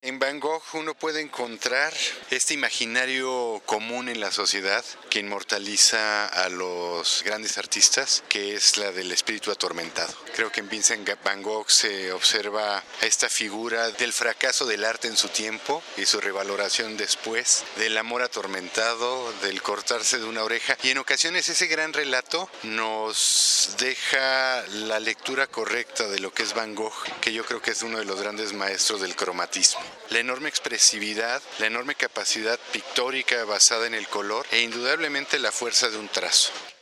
En Van Gogh uno puede encontrar este imaginario común en la sociedad que inmortaliza a los grandes artistas, que es la del espíritu atormentado. Creo que en Vincent Van Gogh se observa a esta figura del fracaso del arte en su tiempo y su revaloración después, del amor atormentado, del cortarse de una oreja, y en ocasiones ese gran relato nos deja la lectura correcta de lo que es Van Gogh, que yo creo que es uno de los grandes maestros del cromatismo. La enorme expresividad, la enorme capacidad pictórica basada en el color e indudablemente la fuerza de un trazo.